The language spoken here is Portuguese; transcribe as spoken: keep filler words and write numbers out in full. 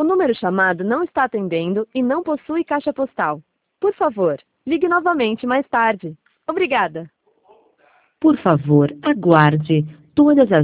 número chamado não está atendendo e não possui caixa postal. Por favor, ligue novamente mais tarde. Obrigada. Por favor, aguarde. Todas as